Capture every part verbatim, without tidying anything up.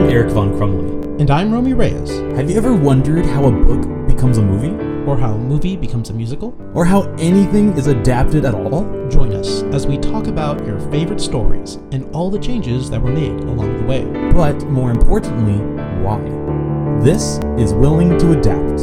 Eric Von Crumley. And I'm Romy Reyes. Have you ever wondered how a book becomes a movie? Or how a movie becomes a musical? Or how anything is adapted at all? Join us as we talk about your favorite stories and all the changes that were made along the way. But more importantly, why? This is Willing to Adapt.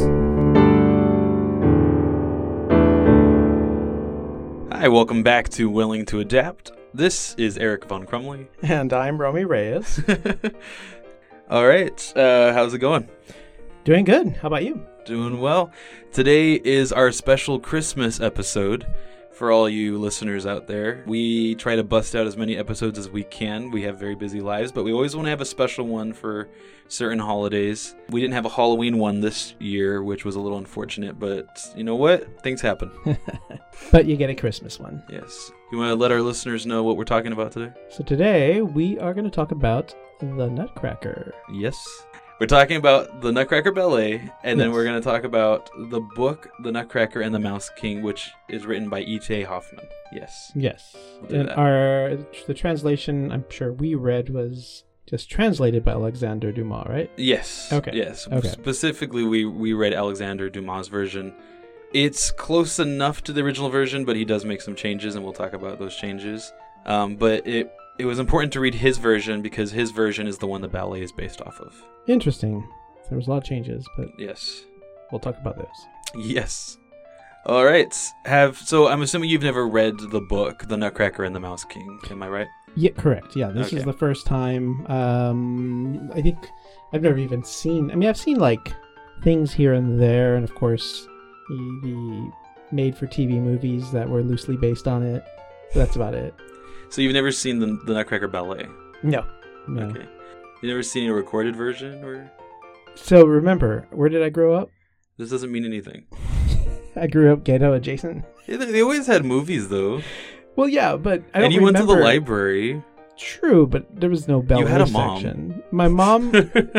Hi, welcome back to Willing to Adapt. This is Eric Von Crumley. And I'm Romy Reyes. All right, uh, how's it going? Doing good. How about you? Doing well. Today is our special Christmas episode. For all you listeners out there, we try to bust out as many episodes as we can. We have very busy lives, but we always want to have a special one for certain holidays. We didn't have a Halloween one this year, which was a little unfortunate, but you know what? Things happen. But you get a Christmas one. Yes. You want to let our listeners know what we're talking about today? So today we are going to talk about the Nutcracker. Yes. We're talking about the Nutcracker Ballet, and then Yes. we're going to talk about the book, The Nutcracker and the Mouse King, which is written by E T A Hoffman. Yes. Yes. We'll do And that. our the translation I'm sure we read was just translated by Alexander Dumas, right? Yes. Okay. Yes. Okay. Specifically, we, we read Alexander Dumas' version. It's close enough to the original version, but he does make some changes, and we'll talk about those changes. Um, but it it was important to read his version because his version is the one the ballet is based off of. Interesting. There was a lot of changes, but Yes. we'll talk about those. Yes. All right. Have so I'm assuming you've never read the book, The Nutcracker and the Mouse King. Am I right? Yeah, correct. Yeah, this Okay. is the first time. Um, I think I've never even seen. I mean, I've seen like things here and there, and of course, the, the made-for-T V movies that were loosely based on it. But that's about it. So you've never seen the the Nutcracker Ballet? No. No. Okay. You've never seen a recorded version, or So remember, where did I grow up? this doesn't mean anything. I grew up ghetto adjacent. Yeah, They they always had movies though, Well, yeah, but I don't and you remember. went to the library. True, but there was no ballet had a mom. section. My mom,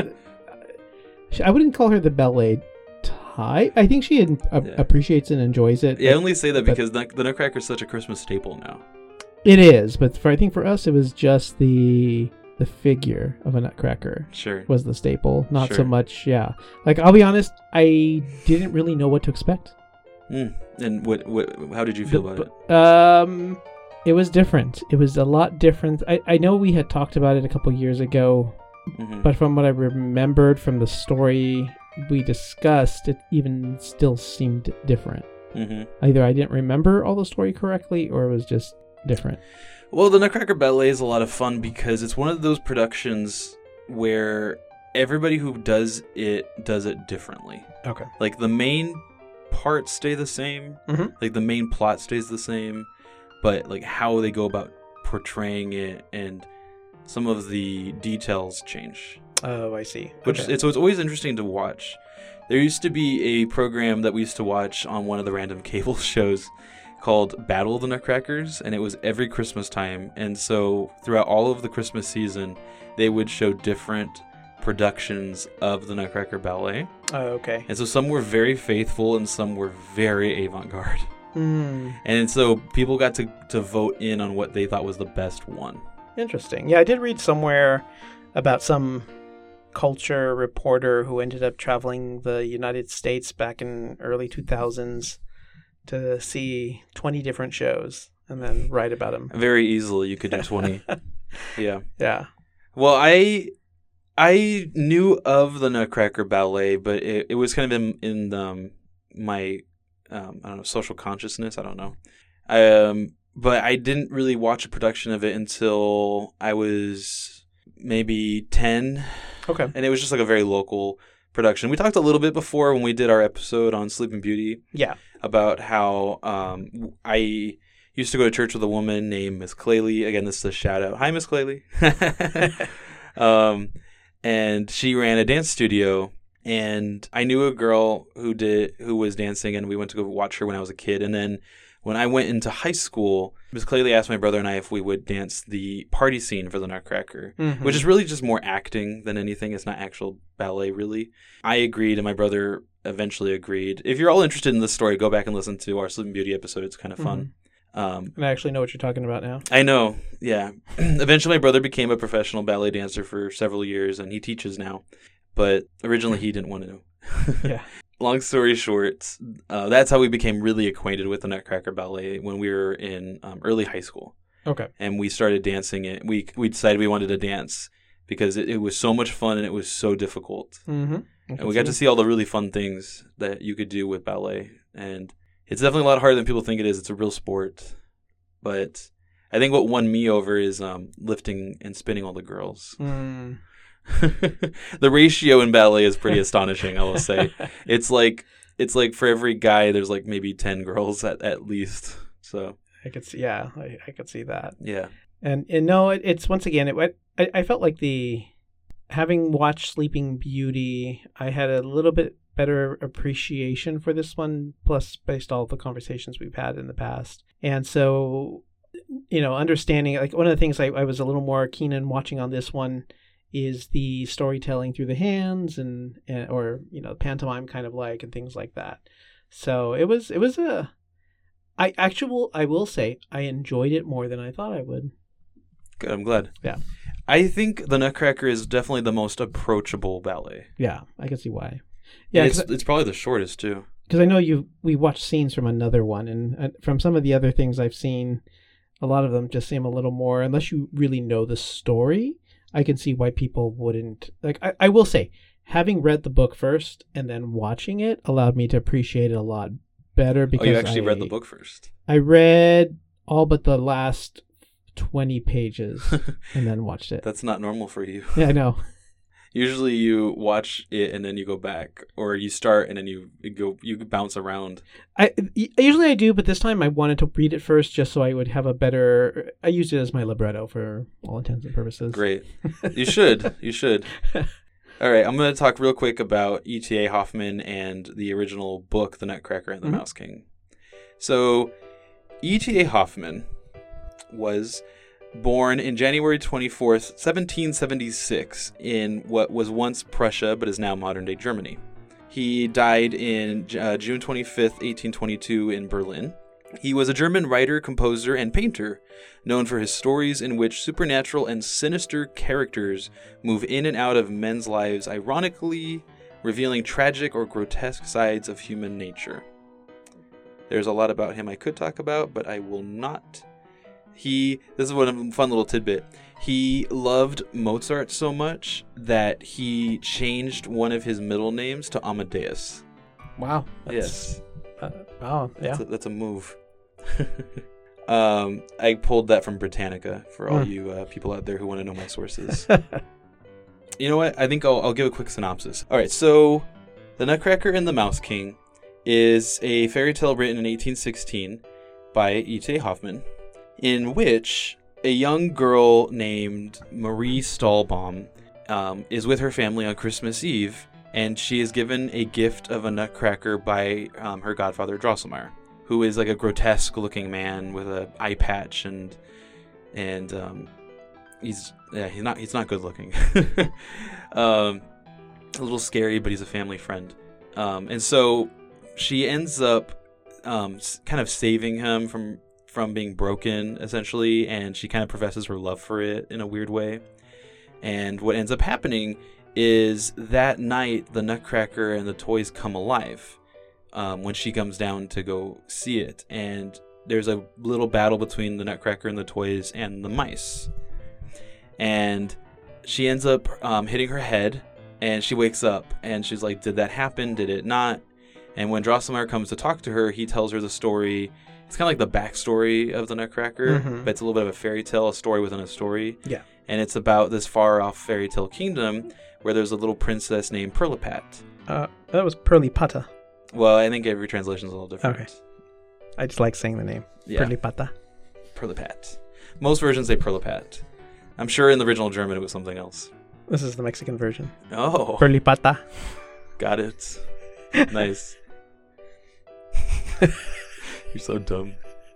I wouldn't call her the ballet type. I think she a- Yeah. appreciates and enjoys it. Yeah, I only say that but- because Nut- the Nutcracker is such a Christmas staple now. It is, but for, I think for us it was just the the figure of a Nutcracker Sure. was the staple, not so Sure. much. Yeah, like I'll be honest, I didn't really know what to expect. Mm. And what what? How did you feel The- about it? Um, it was different. It was a lot different. I I know we had talked about it a couple years ago. Mhm. But from what I remembered from the story we discussed, it even still seemed different. Mhm. Either I didn't remember all the story correctly, or it was just different. Well, the Nutcracker Ballet is a lot of fun because it's one of those productions where everybody who does it does it differently. Okay. Like the main parts stay the same, Mhm. like the main plot stays the same, but like how they go about portraying it and some of the details change. Oh, I see. Which it's, so it's always interesting to watch. There used to be a program that we used to watch on one of the random cable shows called Battle of the Nutcrackers, and it was every Christmas time. And so throughout all of the Christmas season, they would show different productions of the Nutcracker Ballet. Oh, okay. And so some were very faithful and some were very avant-garde. Mm, And so people got to, to vote in on what they thought was the best one. interesting. Yeah, I did read somewhere about some culture reporter who ended up traveling the United States back in early two thousands to see twenty different shows and then write about them. Very easily, you could do twenty. Yeah. Yeah. Well, I I knew of the Nutcracker Ballet, but it, it was kind of in, in um, my um, I don't know social consciousness. I don't know, um, but I didn't really watch a production of it until I was maybe ten, Okay. and it was just like a very local production. We talked a little bit before when we did our episode on Sleeping Beauty Yeah. about how um, I used to go to church with a woman named Miss Claley. Again, this is a shout out. Hi, Miss Claley. um, and she ran a dance studio, and I knew a girl who did who was dancing, and we went to go watch her when I was a kid. And then when I went into high school, Miss Claley asked my brother and I if we would dance the party scene for the Nutcracker, Mhm. which is really just more acting than anything. It's not actual ballet, really. I agreed, and my brother eventually agreed. If you're all interested in this story, go back and listen to our Sleeping Beauty episode. It's kind of fun. Um, And I actually know what you're talking about now. I know, yeah. Eventually, my brother became a professional ballet dancer for several years, and he teaches now. But originally, he didn't want to. Yeah. Long story short, uh, that's how we became really acquainted with the Nutcracker Ballet when we were in um, early high school. Okay. And we started dancing it. We we decided we wanted to dance because it, it was so much fun and it was so difficult. Mm-hmm. And we got to see all the really fun things that you could do with ballet. And it's definitely a lot harder than people think it is. It's a real sport. But I think what won me over is um, lifting and spinning all the girls. Mm. The ratio in ballet is pretty astonishing, I will say. It's like it's like for every guy, there's like maybe ten girls at, at least. So I could see, yeah, I, I could see that. yeah. And, and no, it, it's once again, it, I, I felt like the, having watched Sleeping Beauty, I had a little bit better appreciation for this one, plus based all the conversations we've had in the past. And so, you know, understanding, like one of the things I, I was a little more keen on watching on this one is the storytelling through the hands and, and or, you know, pantomime kind of like and things like that. So it was, it was a, I actually, I will say I enjoyed it more than I thought I would. Good, I'm glad. Yeah. I think the Nutcracker is definitely the most approachable ballet. Yeah, I can see why. Yeah, it's, it's probably the shortest too. Because I know you we watched scenes from another one, and uh, from some of the other things I've seen, a lot of them just seem a little more, unless you really know the story, I can see why people wouldn't. Like, I, I will say, having read the book first and then watching it allowed me to appreciate it a lot better. Because oh, you actually I, read the book first? I read all but the last twenty pages and then watched it. That's not normal for you. Yeah, I know. Usually you watch it and then you go back, or you start and then you go you bounce around. I usually I do, but this time I wanted to read it first just so I would have a better. I used it as my libretto for all intents and purposes. Great, you should, you should. All right, I'm going to talk real quick about E T A Hoffmann and the original book, The Nutcracker and the mm-hmm. Mouse King. So, E T A Hoffmann was born in January twenty-fourth, seventeen seventy-six, in what was once Prussia but is now modern-day Germany. He died in uh, June twenty-fifth, eighteen twenty-two in Berlin. He was a German writer, composer, and painter, known for his stories in which supernatural and sinister characters move in and out of men's lives, ironically revealing tragic or grotesque sides of human nature. There's a lot about him I could talk about, but I will not. He, this is one fun little tidbit. He loved Mozart so much that he changed one of his middle names to Amadeus. Wow. Yes. Uh, wow. Yeah. That's a, that's a move. um, I pulled that from Britannica for all mm. you uh, people out there who want to know my sources. You know what? I think I'll, I'll give a quick synopsis. All right. So, The Nutcracker and the Mouse King is a fairy tale written in eighteen sixteen by E T A Hoffmann, in which a young girl named Marie Stahlbaum um, is with her family on Christmas Eve, and she is given a gift of a nutcracker by um, her godfather Drosselmeyer, who is like a grotesque-looking man with an eye patch, and and um, he's yeah he's not he's not good-looking, um, a little scary, but he's a family friend, um, and so she ends up um, kind of saving him from. from being broken, essentially, and she kind of professes her love for it in a weird way. And what ends up happening is that night, the Nutcracker and the toys come alive um, when she comes down to go see it. And there's a little battle between the Nutcracker and the toys and the mice. And she ends up um, hitting her head, and she wakes up, and she's like, did that happen? Did it not? And when Drosselmeyer comes to talk to her, he tells her the story. It's kind of like the backstory of the Nutcracker, mm-hmm. but it's a little bit of a fairy tale, a story within a story. Yeah. And it's about this far-off fairy tale kingdom where there's a little princess named Pirlipat. Uh, that was Pirlipata. Well, I think every translation is a little different. Okay. I just like saying the name. Yeah. Pirlipata. Pirlipat. Most versions say Pirlipat. I'm sure in the original German it was something else. This is the Mexican version. Oh. Pirlipata. Got it. Nice. You're so dumb.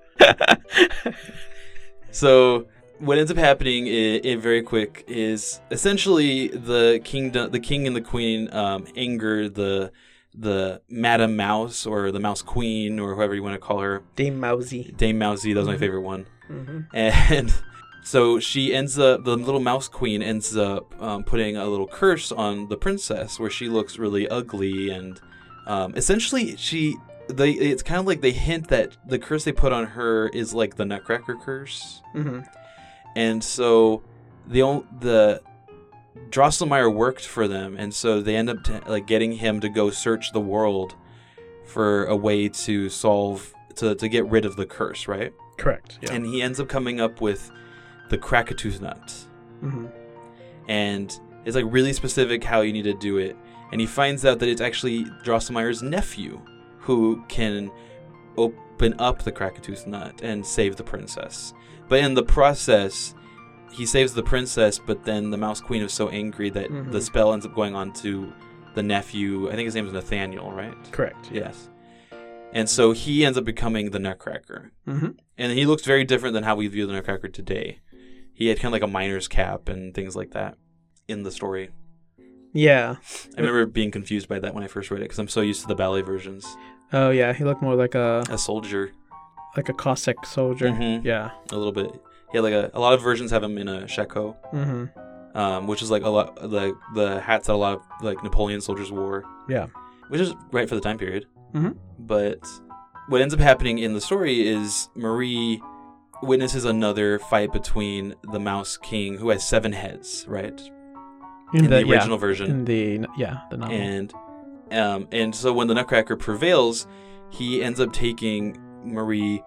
So what ends up happening in, in very quick is essentially the kingdom, the king and the queen um, anger the the Madame Mouse or the Mouse Queen or whoever you want to call her. Dame Mousy. Dame Mousy, that was my favorite one. Mm-hmm. And so she ends up, the little Mouse Queen ends up um, putting a little curse on the princess where she looks really ugly. And um, essentially, she, they, it's kind of like they hint that the curse they put on her is like the Nutcracker curse. Mm-hmm. And so the only, the Drosselmeyer worked for them, and so they end up t- like getting him to go search the world for a way to solve to to get rid of the curse, right? Correct. Yeah. And he ends up coming up with the Krakatoos nut, Mm-hmm. and it's like really specific how you need to do it. And he finds out that it's actually Drosselmeyer's nephew who can open up the Krakatoos nut and save the princess. But in the process, he saves the princess, but then the Mouse Queen is so angry that Mhm. the spell ends up going on to the nephew. I think his name is Nathaniel, right? Correct. Yes. And so he ends up becoming the Nutcracker. Mm-hmm. And he looks very different than how we view the Nutcracker today. He had kind of like a miner's cap and things like that in the story. Yeah. I remember being confused by that when I first read it because I'm so used to the ballet versions. Oh yeah, he looked more like a A soldier. like a Cossack soldier. Mhm. Yeah. A little bit. He had like a, a lot of versions have him in a shako. Mm-hmm. Um, which is like a lot like the hats that a lot of like Napoleon soldiers wore. Yeah. Which is right for the time period. Mm-hmm. But what ends up happening in the story is Marie witnesses another fight between the Mouse King, who has seven heads, right? In, the, yeah, original version. In the yeah the novel. And um, and so when the Nutcracker prevails, he ends up taking Marie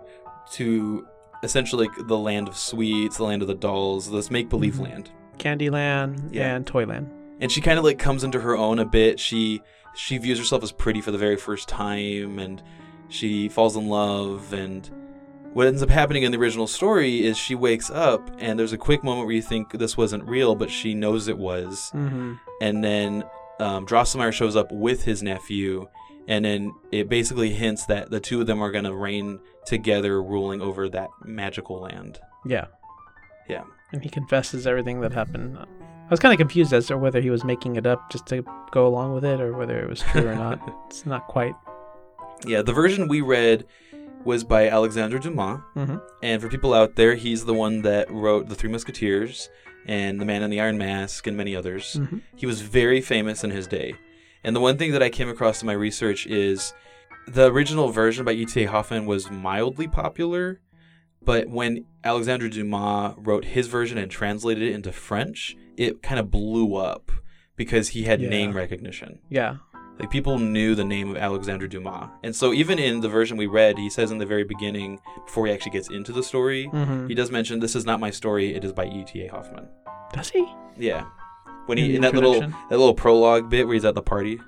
to essentially like the land of sweets, the land of the dolls, this make-believe Mhm. land. Candyland Yeah. and Toyland. And she kind of like comes into her own a bit. She she views herself as pretty for the very first time, and she falls in love. And what ends up happening in the original story is she wakes up, and there's a quick moment where you think this wasn't real, but she knows it was. Mm-hmm. And then um, Drosselmeyer shows up with his nephew, and then it basically hints that the two of them are going to reign together, ruling over that magical land. Yeah. Yeah. And he confesses everything that happened. I was kind of confused as to whether he was making it up just to go along with it or whether it was true or not. It's not quite. Yeah, the version we read was by Alexandre Dumas. Mm-hmm. And for people out there, he's the one that wrote The Three Musketeers and The Man in the Iron Mask and many others. Mm-hmm. He was very famous in his day. And the one thing that I came across in my research is the original version by E T A Hoffmann was mildly popular, but when Alexandre Dumas wrote his version and translated it into French, it kind of blew up because he had Yeah. name recognition. Yeah. Like, people knew the name of Alexandre Dumas. And so even in the version we read, he says in the very beginning, before he actually gets into the story, Mm-hmm. he does mention, this is not my story, it is by E T A Hoffmann. Does he? Yeah. When In he the in that little introduction? that little prologue bit where he's at the party.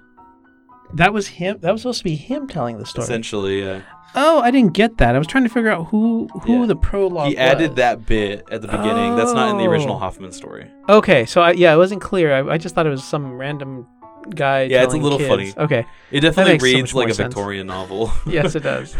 That was him. That was supposed to be him telling the story. Essentially, yeah. Oh, I didn't get that. I was trying to figure out who who Yeah. the prologue He added was. that bit at the beginning. That's not in the original Oh. Hoffman story. Okay, so I, yeah, it wasn't clear. I, I just thought it was some random guy. Yeah, it's a telling little kids. funny. Okay. It definitely makes so reads much like more a sense. Victorian novel. Yes, it does.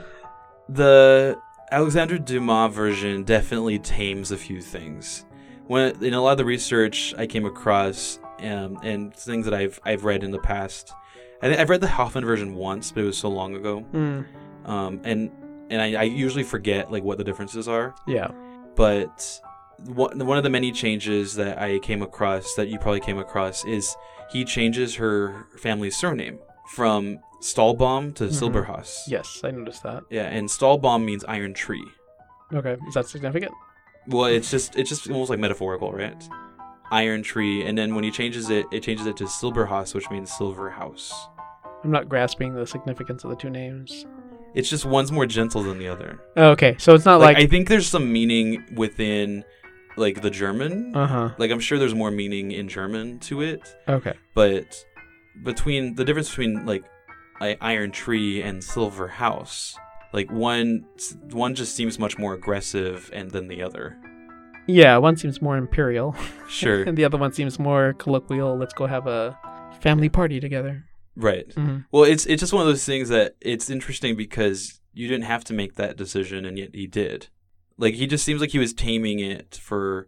The Alexandre Dumas version definitely tames a few things. When in a lot of the research I came across, um, and things that I've I've read in the past, I think I've read the Hoffman version once, but it was so long ago. Mm, Um, and and I, I usually forget like what the differences are. yeah. But one one of the many changes that I came across, that you probably came across, is he changes her family's surname from Stahlbaum to Mhm. Silberhaus. Yes, I noticed that. Yeah, and Stahlbaum means iron tree. Okay, is that significant? Well, it's just it's just almost like metaphorical, right? Iron tree, and then when he changes it, it changes it to Silberhaus, which means silver house. I'm not grasping the significance of the two names. It's just one's more gentle than the other. Oh, okay, so it's not Like, like. I think there's some meaning within like the German. Uh huh. Like I'm sure there's more meaning in German to it, Okay. but between the difference between like I- iron tree and silver house, like one one just seems much more aggressive and than the other. Yeah, one seems more imperial, Sure. and the other one seems more colloquial. Let's go have a family party together. Right. Mm-hmm. Well, it's it's just one of those things that it's interesting because you didn't have to make that decision, and yet he did. Like he just seems like he was taming it for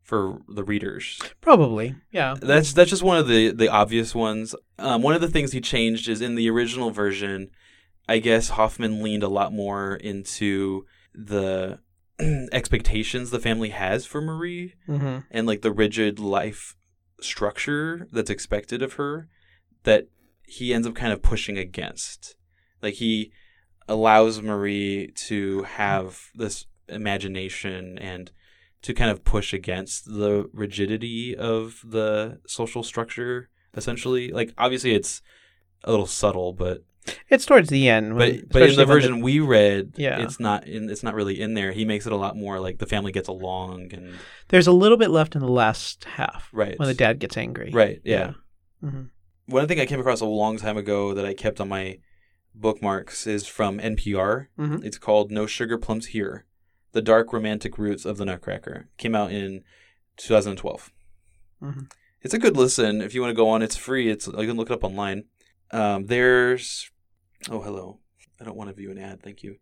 for the readers. Probably, yeah. That's that's just one of the, the obvious ones. Um, one of the things he changed is in the original version, I guess Hoffman leaned a lot more into the expectations the family has for Marie Mm-hmm. and like the rigid life structure that's expected of her that he ends up kind of pushing against. Like he allows Marie to have this imagination and to kind of push against the rigidity of the social structure, essentially. Like, obviously, it's a little subtle, but It's towards the end. When, but but in especially the when version we read, Yeah. it's not in, it's not really in there. He makes it a lot more like the family gets along and there's a little bit left in the last half, right when the dad gets angry. right yeah. Mm-hmm. One thing I came across a long time ago that I kept on my bookmarks is from N P R. Mm-hmm. It's called "No Sugar Plums Here: The Dark Romantic Roots of the Nutcracker." Came out in two thousand twelve. Mm-hmm. It's a good listen if you want to go on. It's free. It's you can look it up online. Um, there's oh hello. I don't want to view an ad. Thank you.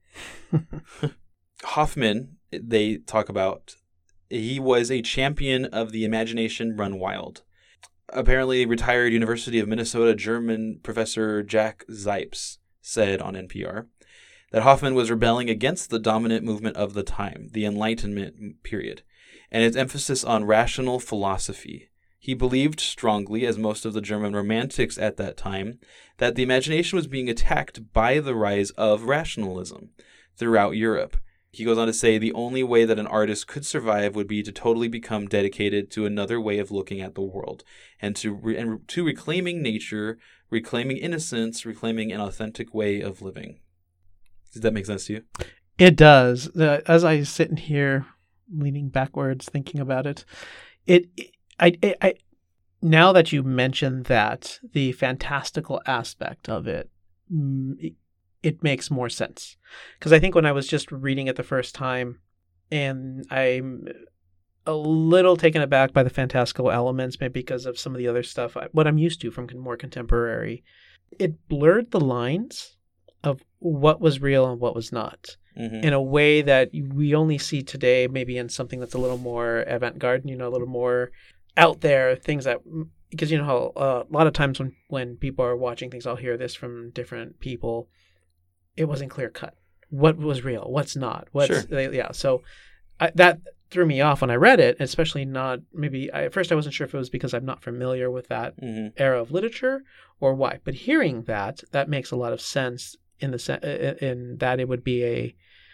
Hoffman. They talk about he was a champion of the imagination run wild. Apparently, retired University of Minnesota German professor Jack Zipes said on N P R that Hoffman was rebelling against the dominant movement of the time, the Enlightenment period, and its emphasis on rational philosophy. He believed strongly, as most of the German romantics at that time, that the imagination was being attacked by the rise of rationalism throughout Europe. He goes on to say the only way that an artist could survive would be to totally become dedicated to another way of looking at the world and to re- and to reclaiming nature, reclaiming innocence, reclaiming an authentic way of living. Does that make sense to you? It does. The, as I sit in here leaning backwards thinking about it, it, it I, I, I now that you mention that, the fantastical aspect of it, mm, it, it makes more sense. Because I think when I was just reading it the first time, and I'm a little taken aback by the fantastical elements, maybe because of some of the other stuff, I, what I'm used to from more contemporary, it blurred the lines of what was real and what was not. Mm-hmm. In a way that we only see today, maybe in something that's a little more avant-garde, you know, a little more out there, things that, because you know how uh, a lot of times when, when people are watching things, I'll hear this from different people, it wasn't clear cut. What was real? What's not? What's, Sure. they, yeah, so I, that threw me off when I read it, especially not, maybe, I, at first I wasn't sure if it was because I'm not familiar with that Mm-hmm. era of literature or why, but hearing that, that makes a lot of sense in the se- in that it would be a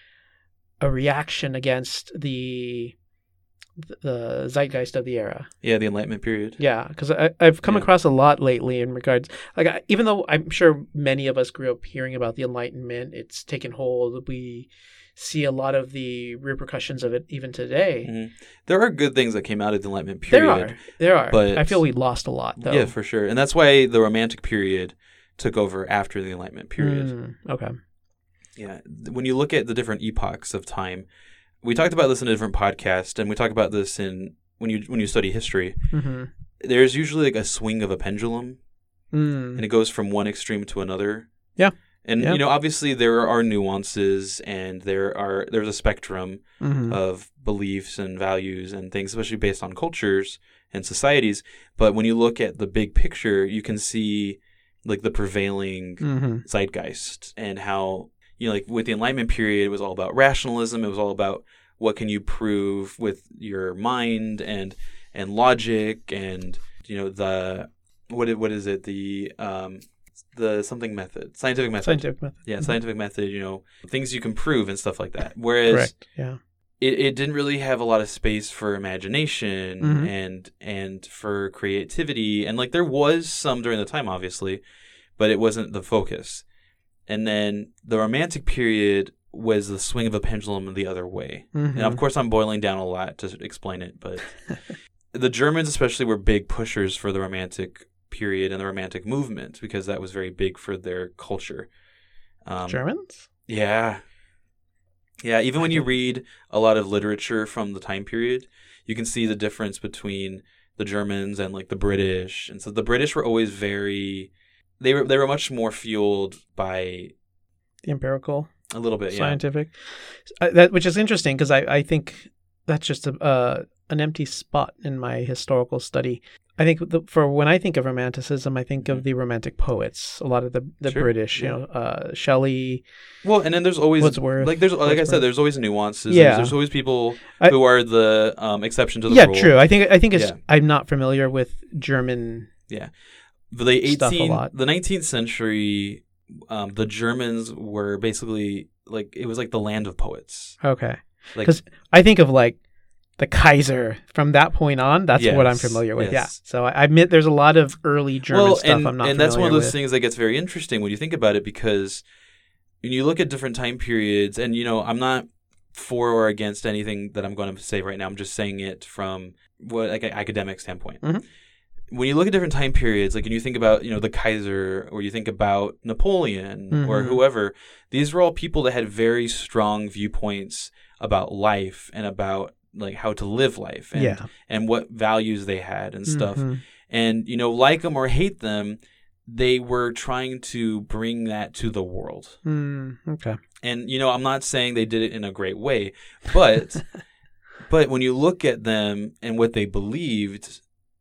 a reaction against the the zeitgeist of the era. Yeah, the Enlightenment period. Yeah, because I've come Yeah. across a lot lately in regards, like I, even though I'm sure many of us grew up hearing about the Enlightenment, it's taken hold. We see a lot of the repercussions of it even today. Mm-hmm. There are good things that came out of the Enlightenment period. There are, there are. but- I feel we lost a lot though. Yeah, for sure. And that's why the Romantic period took over after the Enlightenment period. Mm, okay. Yeah. When you look at the different epochs of time, we talked about this in a different podcast, and we talk about this in when you when you study history. Mm-hmm. There's usually like a swing of a pendulum, Mm. and it goes from one extreme to another. Yeah. And Yeah. you know, obviously there are nuances, and there are there's a spectrum Mm-hmm. of beliefs and values and things, especially based on cultures and societies. But when you look at the big picture, you can see like the prevailing Mm-hmm. zeitgeist and how, you know, like with the Enlightenment period, it was all about rationalism. It was all about what can you prove with your mind and and logic and, you know, the what i- what is it the um the something method scientific method Scientific method. yeah Mhm. scientific method, you know, things you can prove and stuff like that. Whereas Correct. Yeah. it, it didn't really have a lot of space for imagination Mhm. and and for creativity, and like there was some during the time, obviously, but it wasn't the focus. And then the Romantic period was the swing of a pendulum the other way. Mm-hmm. And of course, I'm boiling down a lot to explain it, but the Germans especially were big pushers for the Romantic period and the Romantic movement because that was very big for their culture. Um, Germans? yeah. Yeah, even when you read a lot of literature from the time period, you can see the difference between the Germans and like the British. And so the British were always very they were they were much more fueled by The empirical, a little bit, yeah. scientific. Uh, that which is interesting because I, I think that's just a, uh, an empty spot in my historical study. I think the, for when I think of Romanticism, I think of the Romantic poets, a lot of the, the Sure, British, yeah. you know, uh, Shelley. Well, and then there's always Wordsworth, like there's like I Wordsworth. said, there's always nuances. Yeah. There's, there's always people I- who are the um, exception to the Yeah, rule. true. I think I think it's Yeah. I'm not familiar with German. The stuff a eighteen, lot. the nineteenth century, um, the Germans were basically like it was like the land of poets. Okay, Like because I think of like the Kaiser from that point on. That's what I'm Yes, familiar with. yes. Yeah. So I admit there's a lot of early German well, stuff and, I'm not and that's one of familiar those with. things that gets very interesting when you think about it, because when you look at different time periods, and you know, I'm not for or against anything that I'm going to say right now. I'm just saying it from what like an academic standpoint. Mhm. When you look at different time periods, like when you think about, you know, the Kaiser, or you think about Napoleon or Mhm. whoever, these were all people that had very strong viewpoints about life and about like how to live life and, Yeah. and what values they had and stuff. Mhm. And, you know, like them or hate them, they were trying to bring that to the world. Mm, okay. And, you know, I'm not saying they did it in a great way, but but when you look at them and what they believed,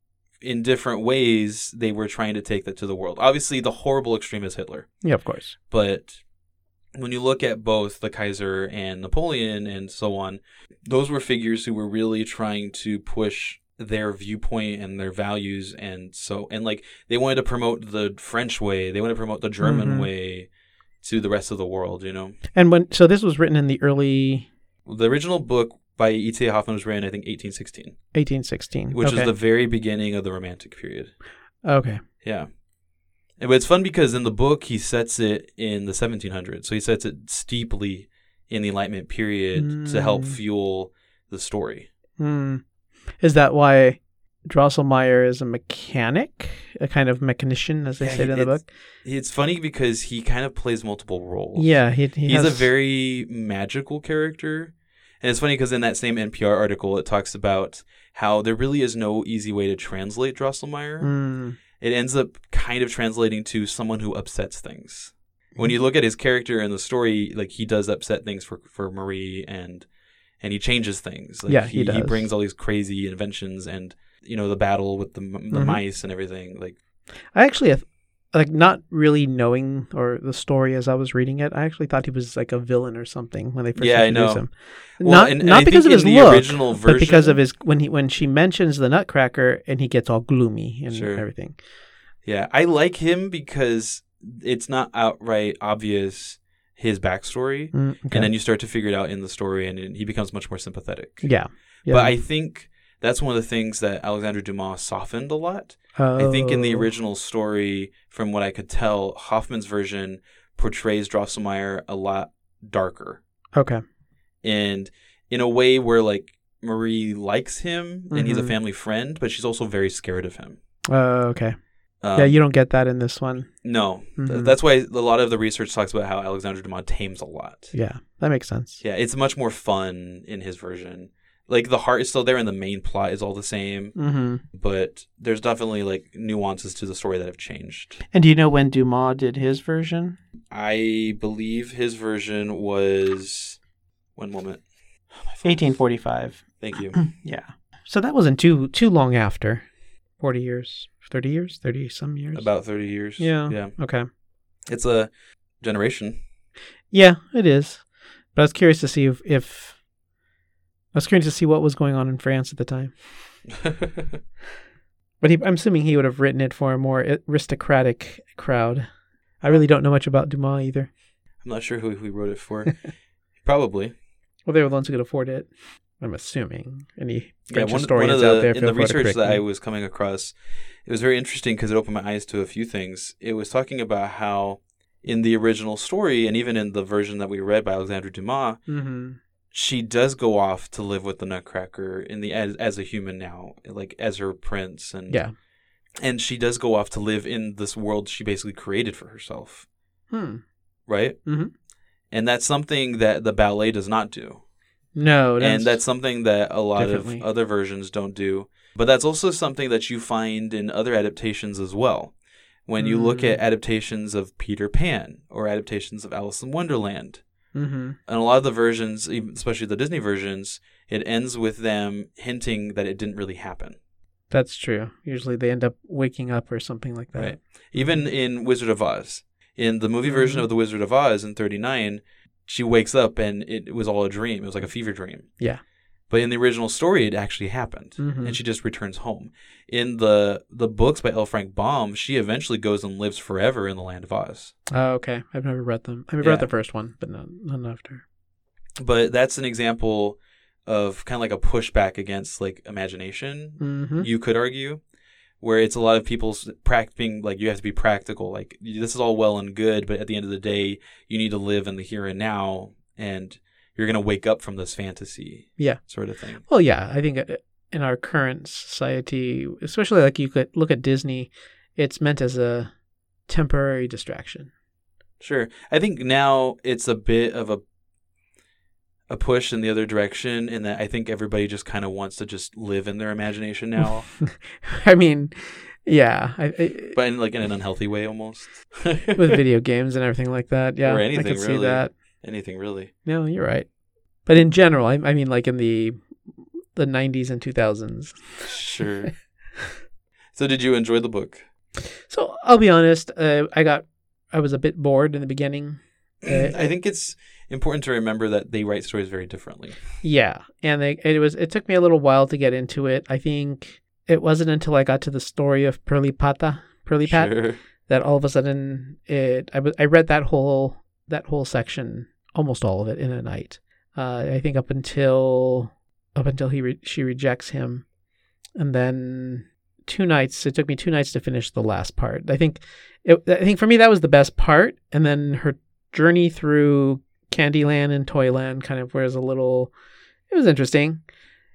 in different ways, they were trying to take that to the world. Obviously, the horrible extreme is Hitler. Yeah, of course. But when you look at both the Kaiser and Napoleon and so on, those were figures who were really trying to push their viewpoint and their values. And so, and like, they wanted to promote the French way, they wanted to promote the German Mhm. way to the rest of the world, you know? And when so this was written in the early The original book by E T A Hoffmann was written, I think, eighteen sixteen, eighteen sixteen, which okay. is the very beginning of the Romantic period. Okay. Yeah. And- But it's fun because in the book, he sets it in the seventeen hundreds. So he sets it steeply in the Enlightenment period to help Mm. fuel the story. Hmm. Is that why Drosselmeyer is a mechanic, a kind of mechanician, as they Yeah, say it in the it's- book? It's funny because he kind of plays multiple roles. Yeah, he, he He's has, a very magical character. And it's funny because in that same N P R article, it talks about how there really is no easy way to translate Drosselmeyer. Mm, It ends up kind of translating to someone who upsets things. When you look at his character in the story, like he does upset things for, for Marie, and and he changes things. Like Yeah, he he does. brings all these crazy inventions, and you know the battle with the m the Mhm. mice and everything. Like I actually have, like, not really knowing or the story as I was reading it, I actually thought he was like a villain or something when they first Yeah, I introduced know. him. Well, not and- and not I because of think his in the look, original but because of version- his when he when she mentions the Nutcracker and he gets all gloomy and Sure. everything. yeah, I like him because it's not outright obvious his backstory, Mm, okay. and then you start to figure it out in the story, and it- he becomes much more sympathetic. yeah, yeah. But I think that's one of the things that Alexandre Dumas softened a lot. I think in the Oh. original story, from what I could tell, Hoffman's version portrays Drosselmeyer a lot darker, Okay. and in a way where like Marie likes him and he's a Mhm. family friend, but she's also very scared of him. Uh, okay. Um, yeah, you don't get that in this one. no, Th- Mhm. that's why a lot of the research talks about how Alexandre Dumas tames a lot. Yeah, that makes sense. Yeah, it's much more fun in his version. Like the heart is still there, and the main plot is all the same. Mm-hmm. But there's definitely like nuances to the story that have changed. And do you know when Dumas did his version? I believe his version was one moment. Oh, my phone. eighteen forty-five. Thank you. Yeah. So that wasn't too too long after. forty years, thirty years, thirty some years. About thirty years. Yeah. Yeah. Okay. It's a generation. Yeah, it is. But I was curious to see if, if I was curious to see what was going on in France at the time. But he, I'm assuming he would have written it for a more aristocratic crowd. I really don't know much about Dumas either. I'm not sure who he wrote it for. Probably. Well, they were the ones who could afford it. I'm assuming. Any French one, historians one of the, out there in feel the free to research correct that me. I was coming across, it was very interesting because it opened my eyes to a few things. It was talking about how in the original story, and even in the version that we read by Alexandre Dumas, Mm-hmm. she does go off to live with the Nutcracker in the as, as a human now, like as her prince, and Yeah. and she does go off to live in this world she basically created for herself, Hmm. right? Mm-hmm. And that's something that the ballet does not do. No, that's, And that's something that a lot differently. of other versions don't do. But that's also something that you find in other adaptations as well. When you look Mm. at adaptations of Peter Pan or adaptations of Alice in Wonderland, Mm-hmm. and a lot of the versions, even- especially the Disney versions, it ends with them hinting that it didn't really happen. That's true. Usually they end up waking up or something like that. Right. Even in Wizard of Oz, in the movie version Mhm. of The Wizard of Oz in thirty-nine, she wakes up and it, it was all a dream. It was like a fever dream. Yeah. But in the original story, it actually happened, Mhm. and she just returns home. In the the books by L. Frank Baum, she eventually goes and lives forever in the Land of Oz. Oh, okay. I've never read them. I've Yeah. read the first one, but not none after. But that's an example of kind of like a pushback against like imagination, Mm-hmm. you could argue, where it's a lot of people's prac- being like, you have to be practical. Like, this is all well and good, but at the end of the day, you need to live in the here and now, and you're going to wake up from this fantasy Yeah. sort of thing. Well, yeah, I think uh, in our current society, especially like you could look at Disney, it's meant as a temporary distraction. Sure. I think now it's a bit of a a push in the other direction, in that I think everybody just kind of wants to just live in their imagination now, I mean, yeah, I, I, but in like in an unhealthy way almost. with video games and everything like that. Yeah, Or I anything, can see really. that. Anything really. No, you're right. But in general, I, I mean, like in the the nineties and two thousands. Sure. So did you enjoy the book? So I'll be honest, uh, I got I was a bit bored in the beginning. Uh, I think it's important to remember that they write stories very differently. Yeah, and they, it was it took me a little while to get into it. I think it wasn't until I got to the story of Perlipata, Perlipat, Sure. that all of a sudden it I was I read that whole that whole section, almost all of it, in a night. Uh, I think up until up until he re- she rejects him, and then two nights. It took me two nights to finish the last part. I think it, I think for me that was the best part, and then her journey through Candyland and Toyland kind of was a little, it was interesting.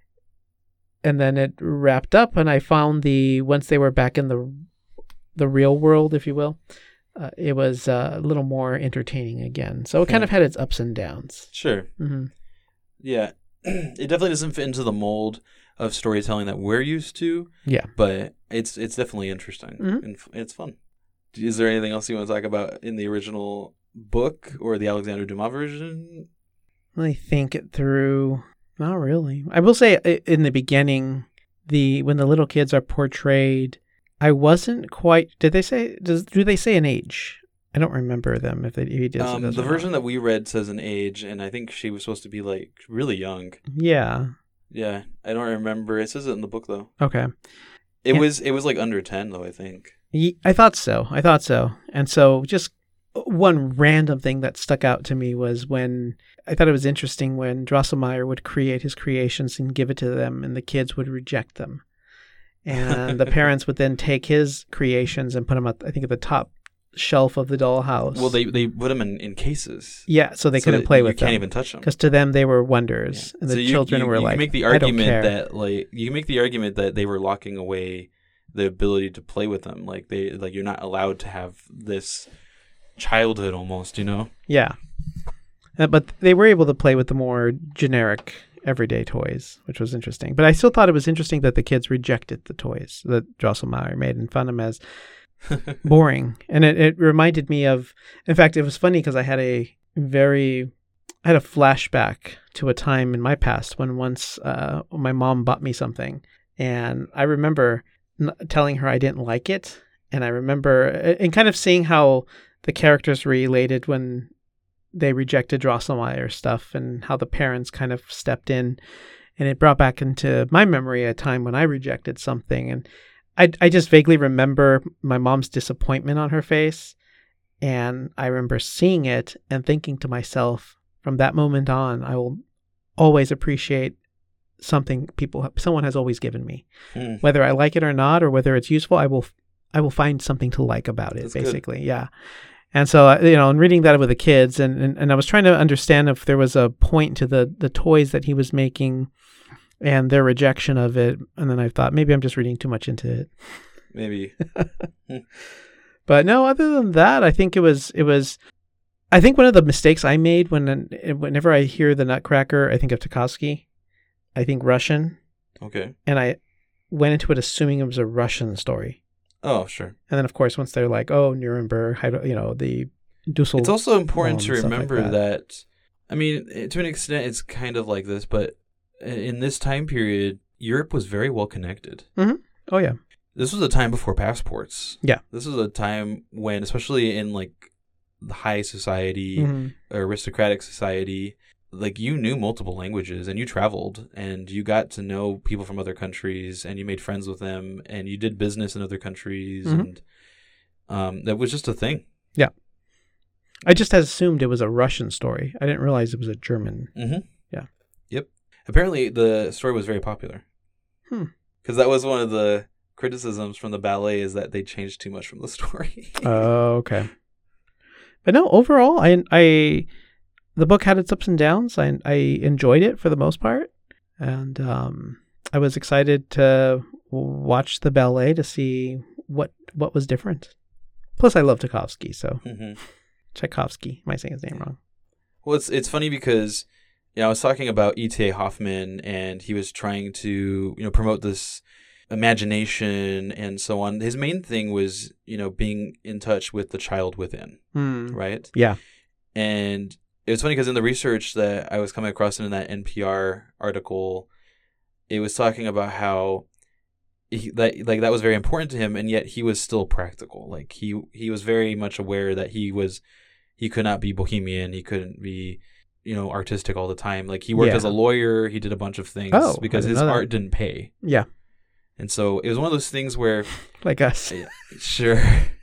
And then it wrapped up, and I found the, once they were back in the the real world, if you will, uh, it was uh, a little more entertaining again. So it kind Hmm. of had its ups and downs. Sure. Mm-hmm. Yeah. It definitely doesn't fit into the mold of storytelling that we're used to. Yeah. But it's it's definitely interesting. Mhm. And f- it's fun. Is there anything else you want to talk about in the original book or the Alexander Dumas version? Let me think it through. Not really. I will say i- in the beginning, the when the little kids are portrayed, I wasn't quite. Did they say? Does do they say an age? I don't remember them if they if he does. Um, does the or not. version that we read says an age, and I think she was supposed to be like really young. Yeah. Yeah, I don't remember. It says it in the book though. Okay. It Yeah. was it was like under ten though, I think. Ye- I thought so. I thought so. And so just one random thing that stuck out to me was when I thought it was interesting when Drosselmeyer would create his creations and give it to them, and the kids would reject them. And the parents would then take his creations and put them at, I think, at the top shelf of the dollhouse. Well, they they put them in, in cases. Yeah, so they so couldn't that play you with can't them. even touch them. Because to them, they were wonders. And the So you- children you, were you like, can make the I don't argument care. that like you can make the argument that they were locking away the ability to play with them. Like they like you're not allowed to have this childhood almost, you know? Yeah. Uh, but they were able to play with the more generic everyday toys, which was interesting. But I still thought it was interesting that the kids rejected the toys that Drosselmeyer made and found them as boring. And it, it reminded me of, in fact, it was funny because I had a very, I had a flashback to a time in my past when once uh, my mom bought me something. And I remember n- telling her I didn't like it. And I remember, and kind of seeing how the characters related when they rejected Drosselmeyer stuff and how the parents kind of stepped in. And it brought back into my memory a time when I rejected something. And I, I just vaguely remember my mom's disappointment on her face. And I remember seeing it and thinking to myself, from that moment on, I will always appreciate something people, someone has always given me. Hmm. Whether I like it or not, or whether it's useful, I will, I will find something to like about it, That's good. basically. Yeah. And so, uh, you know, and reading that with the kids, and, and, and I was trying to understand if there was a point to the, the toys that he was making and their rejection of it. And then I thought, maybe I'm just reading too much into it. Maybe. But no, other than that, I think it was, it was, I think one of the mistakes I made when, whenever I hear the Nutcracker, I think of Tarkovsky, I think Russian, Okay. and I went into it assuming it was a Russian story. Oh, sure. And then, of course, once they're like, oh, Nuremberg, I don't- you know, the Dussel. It's also important um, to stuff like remember that. that. I mean, eh, to an extent, it's kind of like this, but in this time period, Europe was very well connected. Mm-hmm. Oh, yeah. This was a time before passports. Yeah. This was a time when, especially in like the high society, Mm-hmm. aristocratic society, like you knew multiple languages and you traveled and you got to know people from other countries and you made friends with them and you did business in other countries. Mm-hmm. And um, that was just a thing. Yeah. I just had assumed it was a Russian story. I didn't realize it was a German. Mm-hmm. Yeah. Yep. Apparently the story was very popular. Hmm. Because that was one of the criticisms from the ballet, is that they changed too much from the story. Oh, okay. But no, overall, I, I, the book had its ups and downs. I, I enjoyed it for the most part. And um, I was excited to watch the ballet to see what, what was different. Plus, I love Tchaikovsky, so Mm-hmm. Tchaikovsky. Am I saying his name wrong? Well, it's it's funny because, you know, I was talking about E T A Hoffman, and he was trying to, you know, promote this imagination and so on. His main thing was, you know, being in touch with the child within, Hmm. right? Yeah. And it was funny because in the research that I was coming across in that N P R article, it was talking about how he, that like that was very important to him, and yet he was still practical. Like he he was very much aware that he was he could not be bohemian. He couldn't be, you know, artistic all the time. Like he worked Yeah. as a lawyer. He did a bunch of things Oh, I because didn't his know that. art didn't pay. Yeah. And so it was one of those things where, Like us. sure,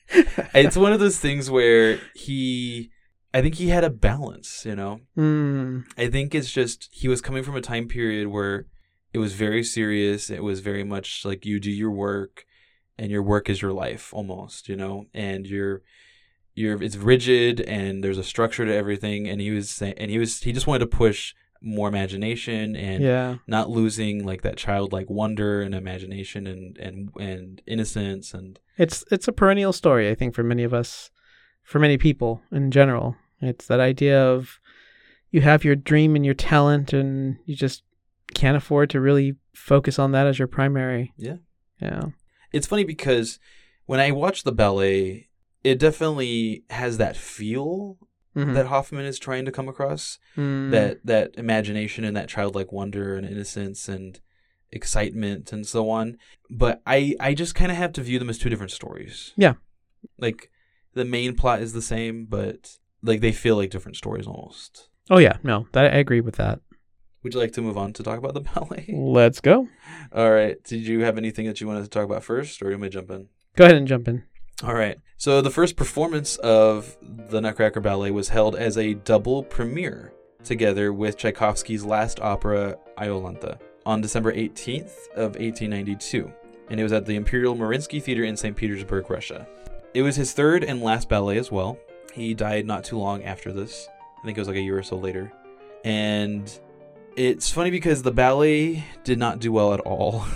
it's one of those things where he, I think he had a balance, you know. Hmm. I think it's just he was coming from a time period where it was very serious. It was very much like you do your work, and your work is your life almost, you know. And you're, you're it's rigid, and there's a structure to everything. And he was saying, and he was he just wanted to push more imagination and Yeah. not losing like that childlike wonder and imagination and and and innocence. And It's it's a perennial story, I think, for many of us, for many people in general. It's that idea of you have your dream and your talent, and you just can't afford to really focus on that as your primary. Yeah. Yeah. It's funny because when I watch the ballet, it definitely has that feel Mhm. that Hoffman is trying to come across. Mm. That that imagination and that childlike wonder and innocence and excitement and so on. But I, I just kind of have to view them as two different stories. Yeah. Like the main plot is the same, but like they feel like different stories almost. Oh, yeah. No, that I agree with that. Would you like to move on to talk about the ballet? Let's go. All right. Did you have anything that you wanted to talk about first, or do you want me to jump in? Go ahead and jump in. All right. So the first performance of the Nutcracker Ballet was held as a double premiere together with Tchaikovsky's last opera, Iolanta, on December eighteenth of eighteen ninety-two. And it was at the Imperial Mariinsky Theater in Saint Petersburg, Russia. It was his third and last ballet as well. He died not too long after this. I think it was like a year or so later. And it's funny because the ballet did not do well at all.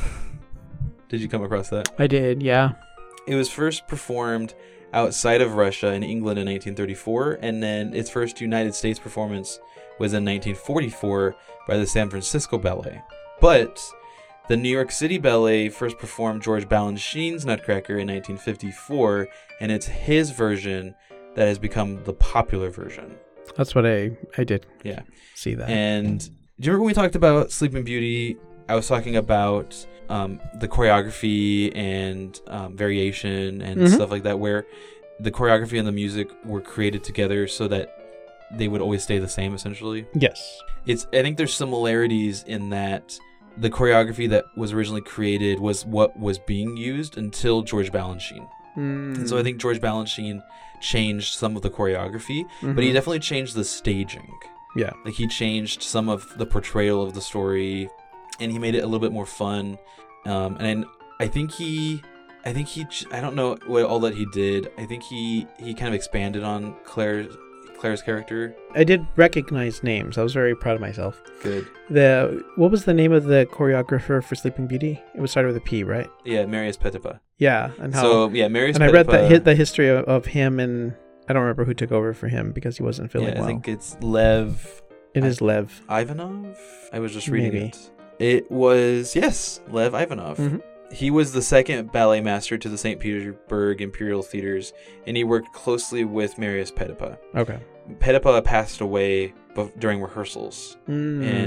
Did you come across that? I did, yeah. It was first performed outside of Russia in England in nineteen thirty-four, and then its first United States performance was in nineteen forty-four by the San Francisco Ballet. But the New York City Ballet first performed George Balanchine's Nutcracker in nineteen fifty-four, and it's his version that has become the popular version. That's what I, I did Yeah. see that. And do you remember when we talked about Sleeping Beauty? I was talking about um, the choreography and um, variation and Mhm. stuff like that, where the choreography and the music were created together so that they would always stay the same, essentially. Yes. It's I think there's similarities in that the choreography that was originally created was what was being used until George Balanchine. Mm. And so I think George Balanchine changed some of the choreography, but Mm-hmm. he definitely changed the staging. Yeah. Like he changed some of the portrayal of the story, and he made it a little bit more fun. Um, and I think he, I think he, I don't know what all that he did. I think he he kind of expanded on Claire's Claire's character. I did recognize names. I was very proud of myself. Good. The what was the name of the choreographer for Sleeping Beauty? It was started with a P, right? Yeah, Marius Petipa. Yeah, and how. So yeah, Marius. and I Petipa, read that hi- the history of, of him, and I don't remember who took over for him because he wasn't feeling Yeah, I well. think it's Lev It is Lev. Ivanov. I was just reading Maybe. it. It was yes, Lev Ivanov. Mhm. He was the second ballet master to the Saint Petersburg Imperial Theaters, and he worked closely with Marius Petipa. Okay. Petipa passed away bef- during rehearsals, Mm. and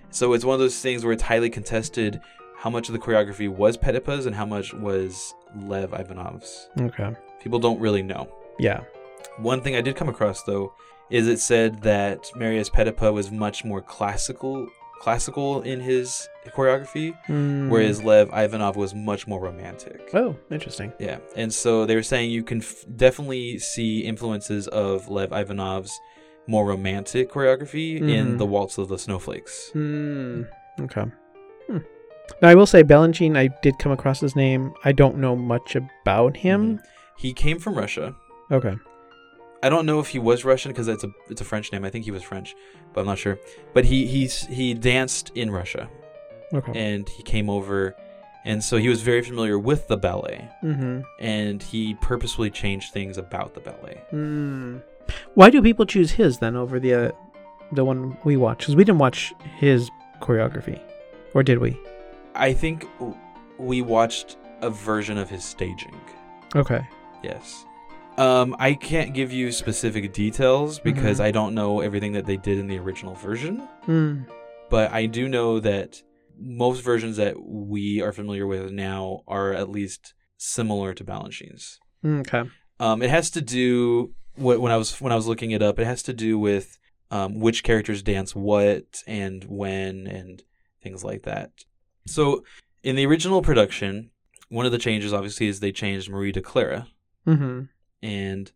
So it's one of those things where it's highly contested how much of the choreography was Petipa's and how much was Lev Ivanov's. Okay. People don't really know. Yeah. One thing I did come across, though, is it said that Marius Petipa was much more classical classical in his choreography, Mm. whereas Lev Ivanov was much more romantic. Oh, interesting. Yeah, and so they were saying you can f- definitely see influences of Lev Ivanov's more romantic choreography in Mhm. the Waltz of the Snowflakes. Hmm. Okay. Hmm. Now, I will say Balanchine, I did come across his name. I don't know much about him. Mhm. He came from Russia. Okay. I don't know if he was Russian because it's a it's a French name. I think he was French, but I'm not sure. But he he's he danced in Russia, Okay. and he came over, and so he was very familiar with the ballet, Mm-hmm. and he purposefully changed things about the ballet. Mm. Why do people choose his then over the uh, the one we watched? Because we didn't watch his choreography, or did we? I think w- we watched a version of his staging. Okay. Yes. Um, I can't give you specific details because Mhm. I don't know everything that they did in the original version. Hmm. But I do know that most versions that we are familiar with now are at least similar to Balanchine's. Okay. Um, it has to do wh- when I was when I was looking it up. It has to do with um, which characters dance what and when and things like that. So in the original production, one of the changes obviously is they changed Marie to Clara. Mm-hmm. And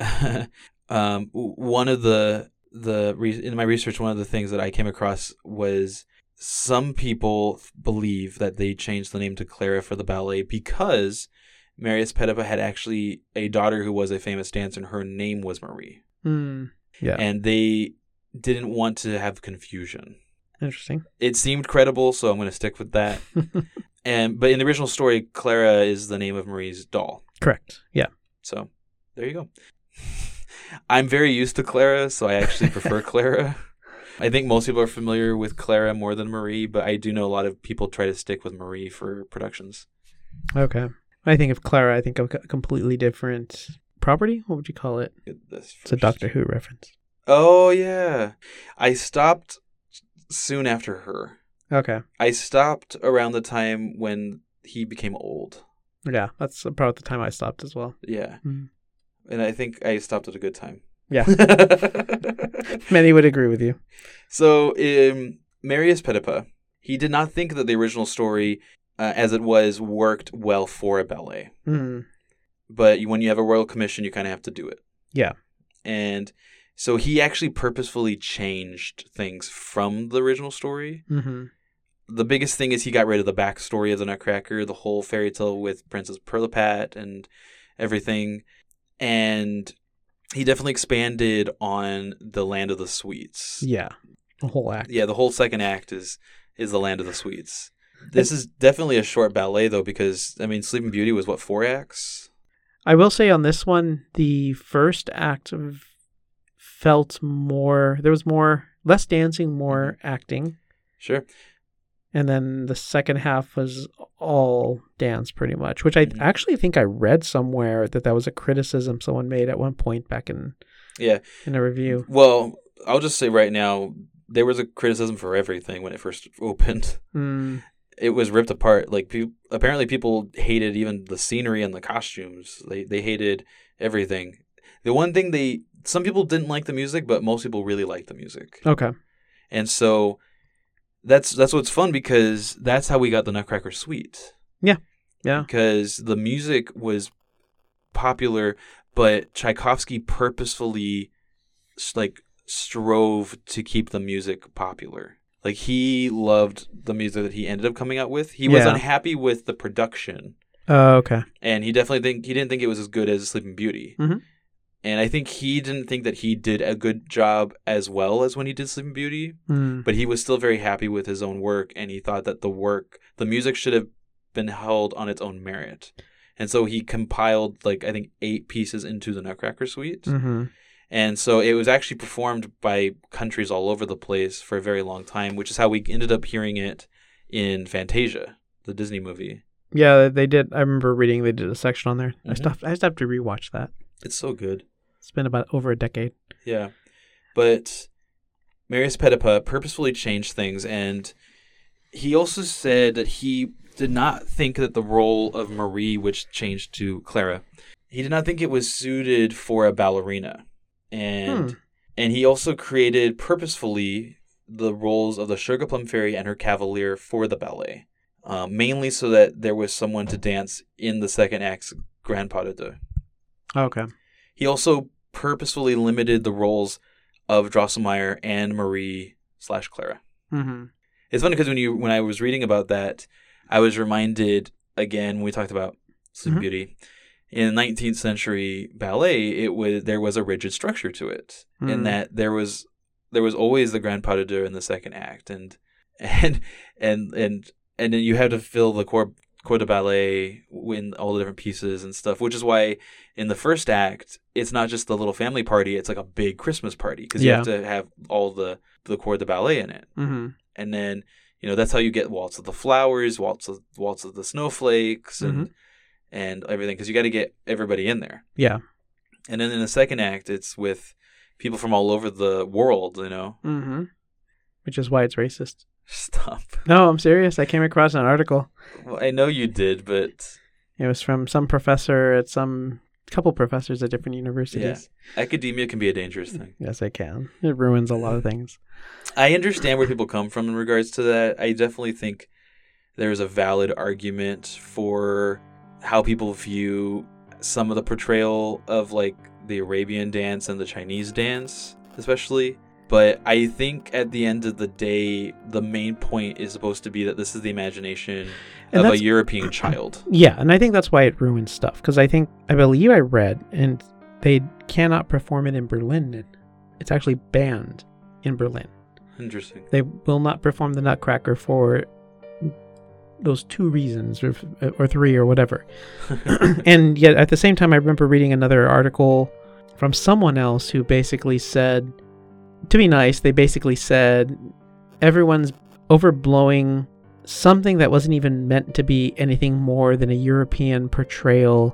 um, one of the the re- in my research, one of the things that I came across was some people believe that they changed the name to Clara for the ballet because Marius Petipa had actually a daughter who was a famous dancer, and her name was Marie. Mm. Yeah. And they didn't want to have confusion. Interesting. It seemed credible, so I'm going to stick with that. and but in the original story, Clara is the name of Marie's doll. Correct. Yeah. So there you go. I'm very used to Clara, so I actually prefer Clara. I think most people are familiar with Clara more than Marie, but I do know a lot of people try to stick with Marie for productions. Okay. I think of Clara, I think of a completely different property. What would you call it? Get this It's a first. Doctor Who reference. Oh, yeah. I stopped soon after her. Okay. I stopped around the time when he became old. Yeah, that's about the time I stopped as well. Yeah. Mm. And I think I stopped at a good time. Yeah. Many would agree with you. So, um, Marius Petipa, he did not think that the original story, uh, as it was, worked well for a ballet. Mm. But when you have a royal commission, you kind of have to do it. Yeah. And so he actually purposefully changed things from the original story. Mm-hmm. The biggest thing is he got rid of the backstory of the Nutcracker, the whole fairy tale with Princess Pirlipat and everything. And he definitely expanded on the Land of the Sweets. Yeah. The whole act. Yeah, the whole second act is is the Land of the Sweets. This is definitely a short ballet, though, because, I mean, Sleeping Beauty was, what, four acts? I will say on this one, the first act of felt more, there was more, less dancing, more acting. Sure. And then the second half was all dance pretty much, which I Mhm. actually think I read somewhere that that was a criticism someone made at one point back in Yeah. in a review. Well, I'll just say right now, there was a criticism for everything when it first opened. Mm, It was ripped apart. Like, pe- apparently people hated even the scenery and the costumes. They they hated everything. The one thing they, some people didn't like the music, but most people really liked the music. okay. And so that's that's what's fun because that's how we got the Nutcracker Suite. Yeah. Yeah. Because the music was popular, but Tchaikovsky purposefully like strove to keep the music popular. Like, he loved the music that he ended up coming out with. He was Yeah. unhappy with the production, Oh, okay. and he definitely think he didn't think it was as good as Sleeping Beauty. Mhm. And I think he didn't think that he did a good job as well as when he did Sleeping Beauty. Mm, But he was still very happy with his own work, and he thought that the work, the music should have been held on its own merit. And so he compiled, like, I think eight pieces into the Nutcracker Suite. mm-hmm. And so it was actually performed by countries all over the place for a very long time, which is how we ended up hearing it in Fantasia, the Disney movie. Yeah, they did. I remember reading they did a section on there. I Mhm. stopped. I just have to rewatch that. It's so good. It's been about over a decade. Yeah. But Marius Petipa purposefully changed things, and he also said that he did not think that the role of Marie, which changed to Clara, he did not think it was suited for a ballerina. And Hmm. and he also created purposefully the roles of the Sugar Plum Fairy and her cavalier for the ballet, um, mainly so that there was someone to dance in the second act's Grand Pas de Deux. Okay. He also purposefully limited the roles of Drosselmeyer and Marie slash Clara. Mm-hmm. It's funny because when you when I was reading about that, I was reminded again when we talked about Sleeping Mhm. Beauty. In nineteenth century ballet, it was there was a rigid structure to it, in Mm. that there was there was always the Grand Pas de Deux in the second act, and and and and and then you had to fill the corps corps de ballet in all the different pieces and stuff, which is why in the first act it's not just the little family party; it's like a big Christmas party because you Yeah. have to have all the the corps de ballet in it. Mm-hmm. And then, you know, that's how you get Waltz of the Flowers, Waltz of, Waltz of the Snowflakes, and Mhm. and everything, because you got to get everybody in there. Yeah. And then in the second act, it's with people from all over the world, you know. Mm-hmm. Which is why it's racist. Stop. No, I'm serious. I came across an article. Well, I know you did, but It was from some professor at some couple professors at different universities. academia can be a dangerous thing. Yes, I can. It ruins a lot of things. I understand where people come from in regards to that. I definitely think there's a valid argument for how people view some of the portrayal of like the Arabian dance and the Chinese dance, especially. But I think at the end of the day, the main point is supposed to be that this is the imagination And of a that's- European child. Yeah, and I think that's why it ruins stuff. Because I think, I believe I read, and they cannot perform it in Berlin. It's actually banned in Berlin. Interesting. They will not perform the Nutcracker for those two reasons, or, or three, or whatever. And yet, at the same time, I remember reading another article from someone else who basically said, to be nice, they basically said everyone's overblowing something that wasn't even meant to be anything more than a European portrayal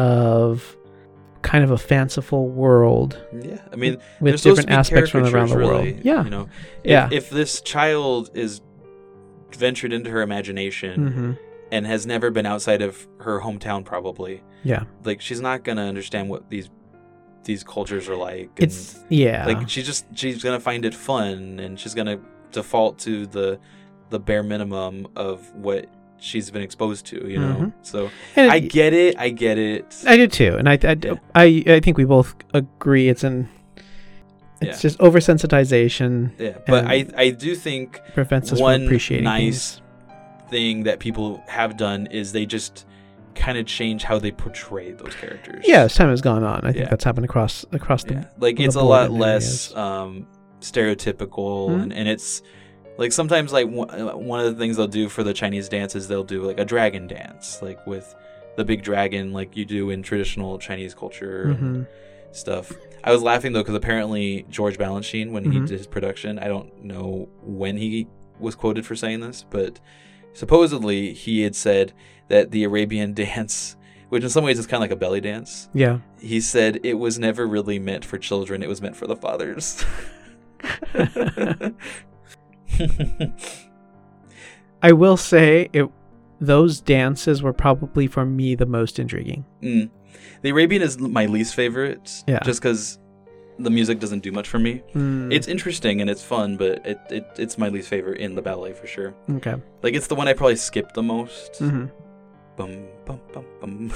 of kind of a fanciful world Yeah, I mean, with there's supposed to different be aspects from around the caricatures, world. really, Yeah. you know, if, Yeah. if this child is ventured into her imagination hmm and has never been outside of her hometown, probably, Yeah. like she's not gonna understand what these these cultures are like. And, It's, yeah. like she's just she's gonna find it fun, and she's gonna default to the the bare minimum of what she's been exposed to, you know. Mhm. So And I it- get it, I get it. I do too, and I I, Yeah. I I think we both agree it's an it's Yeah. just oversensitization yeah, but and- I I do think prevents us one from appreciating nice things. thing that people have done is they just kind of change how they portray those characters. Yeah, as time has gone on, I think Yeah. that's happened across across the. Yeah. Like the it's a board lot in less areas. um, stereotypical, Mhm. and, and it's like sometimes like one one of the things they'll do for the Chinese dances, they'll do like a dragon dance, like with the big dragon, like you do in traditional Chinese culture and Mhm. stuff. I was laughing though because apparently George Balanchine, when he Mhm. did his production, I don't know when he was quoted for saying this, but supposedly he had said that the Arabian dance, which in some ways is kind of like a belly dance, Yeah. he said it was never really meant for children, it was meant for the fathers. I will say it. Those dances were probably for me the most intriguing. Mm. The Arabian is my least favorite, Yeah. just because the music doesn't do much for me. Mm, It's interesting and it's fun, but it, it it's my least favorite in the ballet for sure. okay. Like it's the one I probably skipped the most. hmm Bum, bum, bum, bum.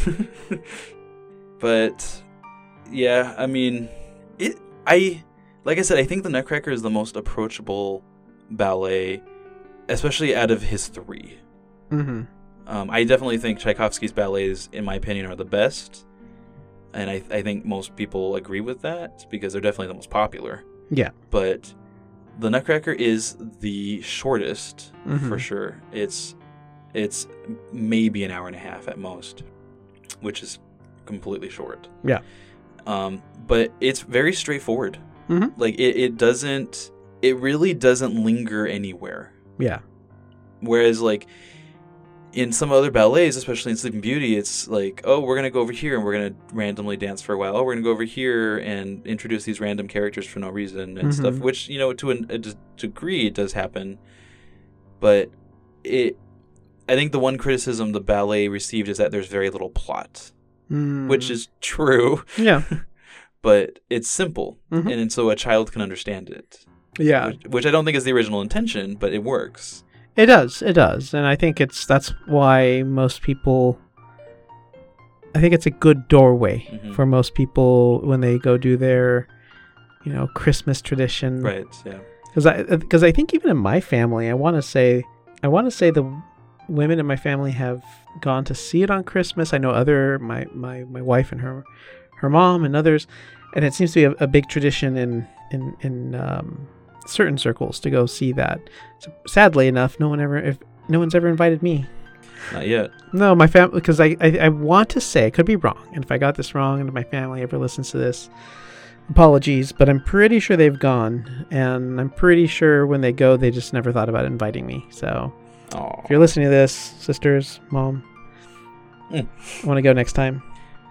But yeah, I mean, it. I like I said, I think the Nutcracker is the most approachable ballet, especially out of his three. hmm Um, I definitely think Tchaikovsky's ballets, in my opinion, are the best, and I I think most people agree with that because they're definitely the most popular. Yeah. But the Nutcracker is the shortest Mhm. for sure. It's it's maybe an hour and a half at most, which is completely short. Yeah. Um, but it's very straightforward. Mhm. Like it, it doesn't. It really doesn't linger anywhere. Yeah. Whereas like in some other ballets, especially in Sleeping Beauty, it's like, oh, we're going to go over here and we're going to randomly dance for a while. Oh, we're going to go over here and introduce these random characters for no reason and mm-hmm. stuff, which, you know, to an, a degree it does happen. But it, I think the one criticism the ballet received is that there's very little plot, mm. which is true. Yeah. But it's simple, mm-hmm. and so a child can understand it. Yeah. Which, which I don't think is the original intention, but it works. It does, it does, and I think it's that's why most people. I think it's a good doorway mm-hmm. for most people when they go do their, you know, Christmas tradition. Right. Yeah. Because I because I think even in my family, I want to say I want to say the women in my family have gone to see it on Christmas. I know other my my, my wife and her her mom and others, and it seems to be a, a big tradition in in in. Um, certain circles to go see that. So, sadly enough, no one ever, if no one's ever invited me. Not yet. No, my family, because I, I, I want to say, I could be wrong, and if I got this wrong, and if my family ever listens to this, apologies, but I'm pretty sure they've gone, and I'm pretty sure when they go, they just never thought about inviting me. So, Aww. If you're listening to this, sisters, mom, mm. I want to go next time.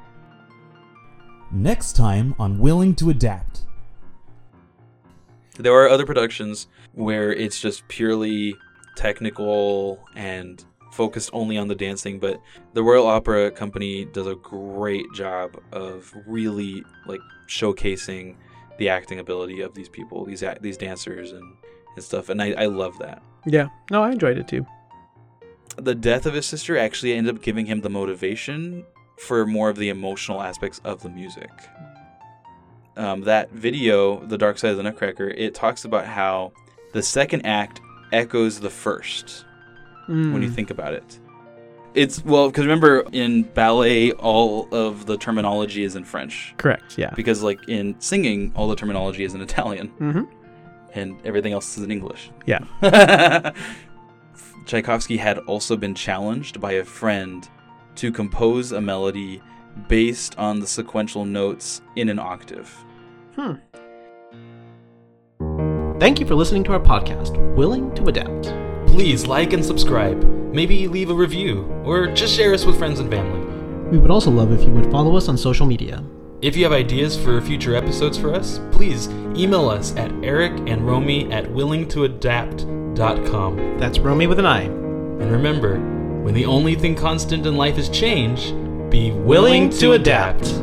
Next time on Willing to Adapt. There are other productions where it's just purely technical and focused only on the dancing, but the Royal Opera Company does a great job of really like showcasing the acting ability of these people, these these dancers and, and stuff, and I, I love that. Yeah, no, I enjoyed it too. The death of his sister actually ended up giving him the motivation for more of the emotional aspects of the music. Um, that video, The Dark Side of the Nutcracker, it talks about how the second act echoes the first mm. when you think about it. It's, well, because remember, in ballet, all of the terminology is in French. Correct, yeah. Because, like, in singing, all the terminology is in Italian. Mm-hmm. And everything else is in English. Yeah. Tchaikovsky had also been challenged by a friend to compose a melody based on the sequential notes in an octave. Hmm. Thank you for listening to our podcast, Willing to Adapt. Please like and subscribe. Maybe leave a review, or just share us with friends and family. We would also love if you would follow us on social media. If you have ideas for future episodes for us, please email us at Eric and Romy at willing to adapt dot com. That's Romy with an I. And remember, when the only thing constant in life is change, be willing to adapt.